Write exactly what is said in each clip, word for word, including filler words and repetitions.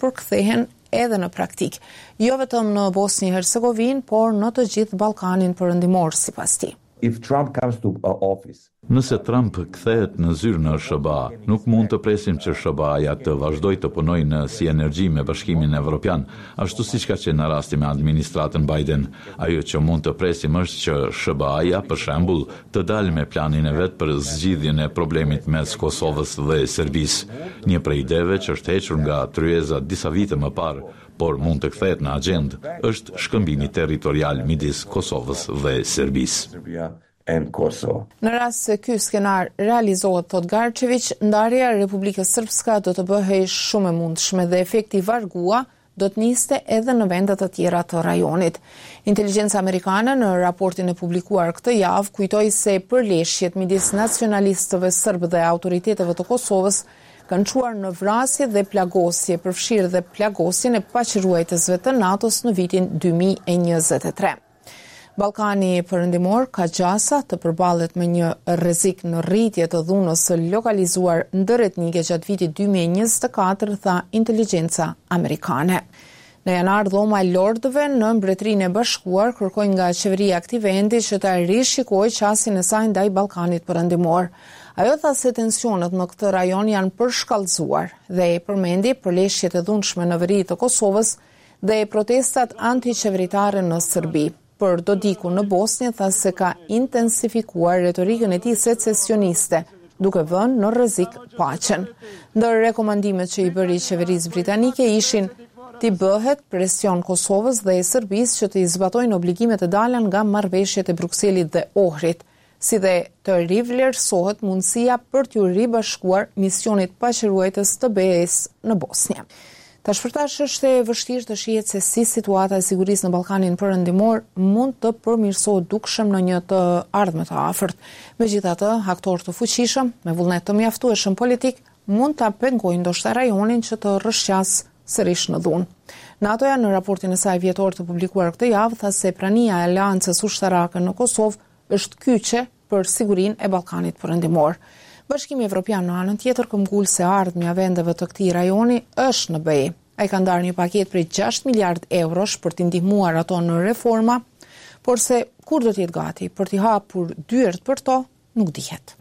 përkthehen edhe në praktik, jo vetëm në Bosnjë-Hercegovinë, por në të gjithë Ballkanin Perëndimor, sipas tij. If Trump comes to uh, office, Nëse Trump kthehet në zyrë në S B A, nuk mund të presim që S B A-ja të vazhdojë të punojë në si energji me Bashkimin Evropian, ashtu siç ka qenë në rastin me administratën Biden. Ajo që mund të presim është që S B A-ja, për shembull, të dalë me planin e vet për zgjidhjen e problemit mes Kosovës dhe Serbisë. Një prej ideve që është hequr nga tryeza disa vite më parë, por mund të kthehet në agjendë, është shkëmbimi territorial midis Kosovës dhe Serbisë. Në rast se ky skenar realizohet, thot Garčević, ndarja e Republikës Srpska do të bëhej shumë e mundshme dhe efekti vargua do të niste edhe në vendet të tjera të rajonit. Inteligjenca amerikane në raportin e publikuar këtë javë kujtoi se përleshjet midis nacionalistëve serb dhe autoriteteve të Kosovës kanë çuar në vrasje dhe plagosje, përfshirë dhe plagosjen e paqëruesve të NATO-s në vitin dy mijë e njëzet e tre. Ballkani Perëndimor ka gjasa të përballet me një rrezik në rritje të dhunës së lokalizuar ndërretnike gjatë vitit dy mijë e njëzet e katër, tha inteligjenca amerikane. Në janar, dhoma e lordëve në Mbretërinë e Bashkuar kërkoi nga qeveria e këtij vendi që ta rishikojë qasjen e saj ndaj Ballkanit Perëndimor. Ajo tha se tensionet në këtë rajon janë përshkallëzuar dhe e përmendi përleshjet e dhunshme në veri të Kosovës dhe protestat antiqeveritare në Serbi. Për Dodiku në Bosnjë tha se ka intensifikuar retorikën e tij secesioniste, duke vënë në rrezik paqen. Ndër rekomandimet që i bëri qeverisë britanike ishin t'i bëhet presion Kosovës dhe Serbisë që të zbatojnë obligimet e dala nga marrëveshjet e Brukselit dhe Ohrit, si dhe të rivlerësohet mundësia për t'u ribashkuar misionit paqërues të B E-s në Bosnjë. Tash përtash është e vështirë të shihet se si situata e sigurisë në Ballkanin Perëndimor mund të përmirësohet dukshëm në një të ardhme të afërt. Megjithatë, aktorë të fuqishëm me vullnet të mjaftueshëm politik mund ta pengojnë ndoshta rajonin që të rrëshqas sërish në dhunë. NATO-ja në raportin e saj vjetor të publikuar këtë javë tha se prania e aleancës ushtarake në Kosovë është kyçe për sigurinë e Ballkanit Perëndimor. Bashkimi Evropian në anën tjetër këmbgulse e ardhmja vendeve të këtij rajoni është në B E. Ai ka ndarë një paketë prej gjashtë miliard eurosh për t'i ndihmuar ato në reforma, por se kur do të jetë gati për t'i hapur dyert për to, nuk dihet.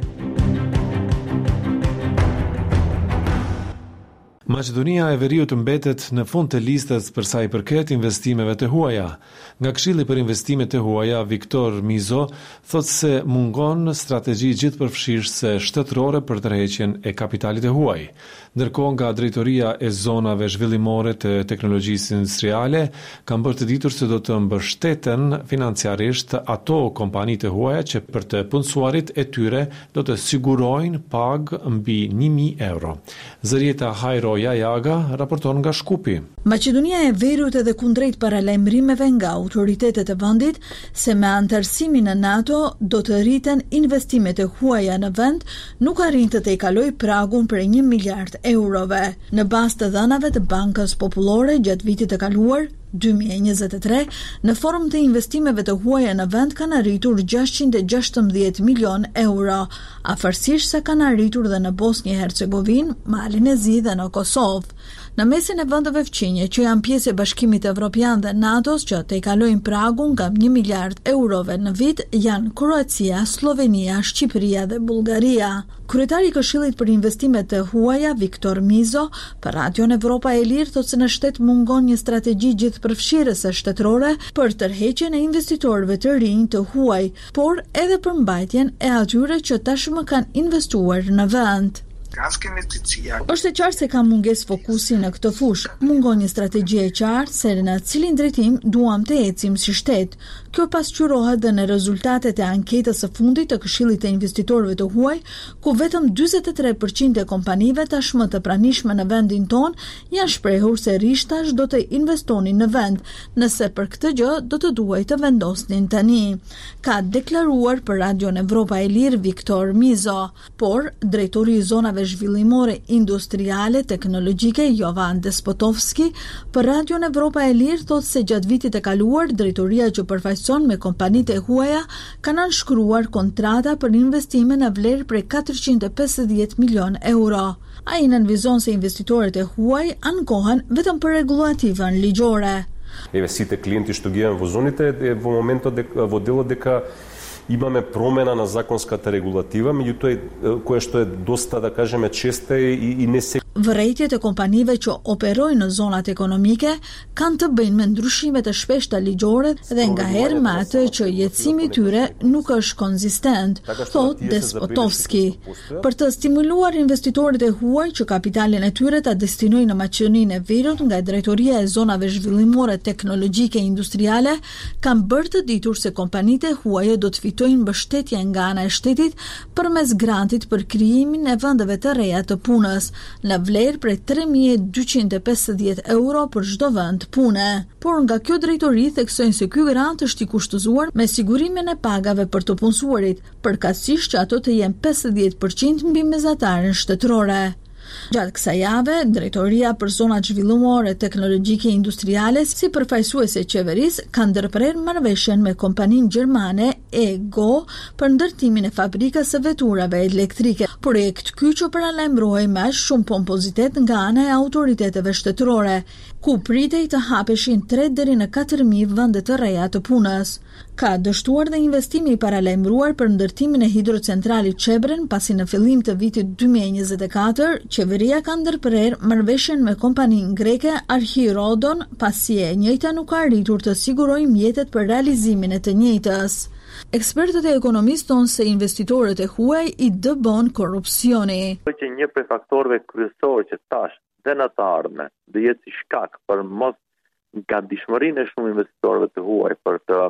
Maqedonia e Veriut mbetet në fund të listës për sa i përket investimeve të huaja. Nga Këshilli për investimet të huaja, Viktor Mizo thotë se mungon strategji gjithëpërfshirëse shtetërore për tërheqjen e kapitalit të huaj. Ndërkohë nga drejtoria e zonave zhvillimore të teknologjisë industriale kanë bërë të ditur se do të mbështeten financiarisht ato kompani të huaja që për të punësuarit e tyre do të sigurojnë pagë mbi një mijë euro. Zërieta Hajroja Jaga raporton nga Shkupi. Maqedonia e Veriut edhe kundrejt paralajmërimeve nga autoritetet e vendit se me antarësimin në NATO do të rriten investimet e huaja në vend, nuk arrin të tejkaloj pragun për një miliard eurove. Në bazë të dhënave të Bankës Popullore gjatë vitit të kaluar, dy mijë e njëzet e tre, në formë të investimeve të huaja në vend kanë arritur gjashtëqind e gjashtëmbëdhjetë milion euro, afërsisht se kanë arritur dhe në Bosnjë e Hercegovinë, Malin e Zi dhe në Kosovë. Në mesin e vendeve fqinje që janë pjesë e Bashkimit Evropian dhe NATO-s që tejkalojnë pragun nga një miliard eurove në vit janë Kroacia, Slovenia, Shqipëria dhe Bullgaria. Kryetari i Këshillit për investimet të huaja, Viktor Mizo, për Radion Evropa e Lirë thotë se në shtet mungon një strategji gjithëpërfshirëse shtetërore për tërheqjen e investitorëve të rinj të huaj, por edhe për mbajtjen e atyre që tashmë kanë investuar në vend. Është e qartë se ka mungesë fokusi në këtë fushë. Mungon një strategji e qartë se në cilin drejtim duam të ecim si shtet. Kjo pasqyrohet dhe në rezultatet e anketës së fundit të Këshillit të Investitorëve të Huaj, ku vetëm dyzet e tre përqind e kompanive tashmë të pranishme në vendin ton janë shprehur se rishtash do të investonin në vend, nëse për këtë gjë do të duaj të vendosnin tani. Ka deklaruar për Radion Evropa e Lirë Viktor Mizo, por drejtori i zonave zhvillimore industriale teknologjike Jovan Despotovski për Radion Evropa e Lirë thotë se gjatë vitit e kaluar drejtoria që përfaqëson me kompanitë e huaja kanë nënshkruar kontrata për investime në vlerë prej katërqind e pesëdhjetë milion euro. Ai nënvizon se investitorët e huaj ankohen vetëm për rregulativën ligjore. Еве сите клиенти што ги имаме во зоните е во моментот дека во делот дека имаме промена на законската регулатива, меѓутоа која што е доста, да кажеме, честа и, и не се Vërejtjet e kompanive që operojnë në zonat ekonomike kanë të bëjnë me ndryshime të shpeshta ligjore dhe ngaherë me atë që jetësimi i tyre nuk është konzistent, thot Despotovski. Për të stimuluar investitorët e huaj që kapitalin e tyre ta destinojnë në Maqedoninë e Veriut, nga drejtoria e zonave zhvillimore teknologjike industriale kanë bërë të ditur se kompanitë e huaja do të fitojnë mbështetje nga ana e shtetit përmes grantit për krijimin e vendeve të reja të punës, në vlerë prej tre mijë e dyqind e pesëdhjetë euro për çdo vend pune. Por nga kjo drejtori theksojnë se ky grant është i kushtëzuar me sigurimin e pagave për të punësuarit, përkatësisht që ato të jenë pesëdhjetë përqind mbi mesatarin shtetërore. Gjatë kësaj jave, Drejtoria për Zonat Zhvillimore Teknologjike Industriale si përfaqësuese e qeverisë ka ndërprerë marrëveshjen me kompaninë gjermane E G O për ndërtimin e fabrikës së veturave elektrike. Projekt ky që paralajmërohej me aq shumë pompozitet nga ana e autoriteteve shtetërore, ku pritej të hapeshin tre deri në katër mijë vende të reja të punës. Ka dështuar dhe investimi i paralajmëruar për ndërtimin e hidrocentralit Çebren, pasi në fillim të vitit dy mijë e njëzet e katër, qeveria ka ndërprerë marrëveshjen me kompaninë greke Archirodon, pasi e njëjta nuk ka arritur të sigurojë mjetet për realizimin e të njëjtës. Ekspertët e ekonomisë thonë se investitorët e huaj i dëbon korrupsioni. Që një prej faktorëve kryesorë që tash dhe në të ardhme do jetë si shkak për mos gatishmërinë e shumë investitorëve të huaj për të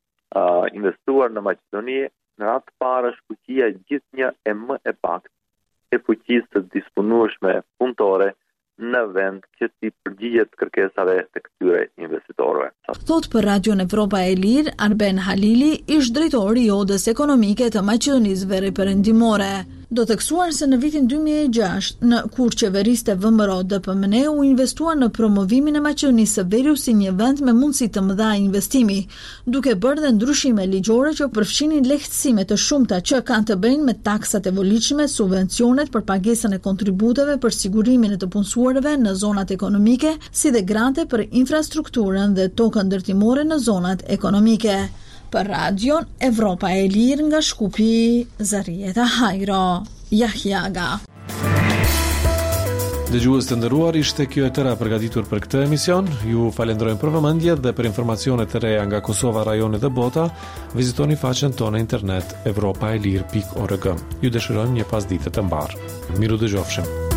uh, investuar në Maqedoni, në radhë të parë është fuqia gjithnjë e më e paktë e fuqisë të disponueshme punëtore në vend që ti përgjigjet kërkesave të këtyre investitorëve. Thot për Radion Evropa e Lirë, Arben Halili, ish drejtori i Odës Ekonomike të Maqedonisë Veriperëndimore. Do theksuar se në vitin dy mijë e gjashtë, në kur qeveriste V M R O D P M N u investuar në promovimin e Maqedonisë së Veriut si një vend me mundësi të mëdha investimi, duke bërë dhe ndryshime ligjore që përfshinin lehtësime të shumta që kanë të bëjnë me taksat e volitshme, subvencionet për pagesën e kontributeve për sigurimin e të punësuarve në zonat ekonomike, si dhe grante për infrastrukturën dhe tokën ndërtimore në zonat ekonomike. Për Radion Evropa e Lirë nga Shkupi, Zarieta Hajro, Jahjaga. Dëgjues të nderuar, ishte kjo e tëra përgatitur për këtë emision. Ju falenderojmë për vëmendjen dhe për informacione të reja nga Kosova, rajonet dhe bota, vizitoni faqen tonë internet evropaelir pikë org. Ju dëshirojmë një pasditë të mbarë. Miru dëgjofshim.